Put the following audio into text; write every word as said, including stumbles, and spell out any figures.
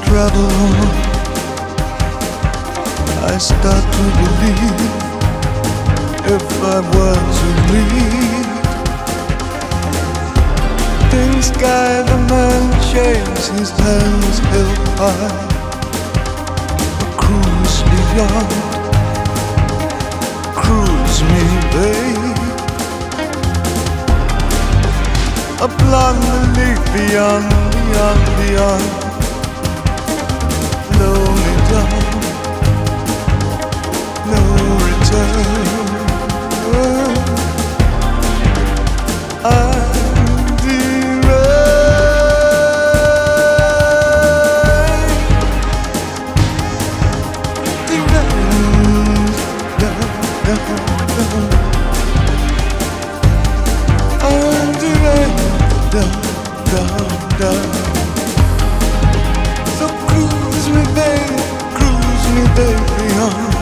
travel on, I start to believe if I were to leave, in sky the man shakes his hands held high, a cruise beyond, cruise me, babe, a blonde beneath beyond, beyond, beyond. Blow me down, no return. I'm deranged, deranged, down, down, down. I'm deranged, down, down, down. So cruise me, babe, cruise me, baby, on.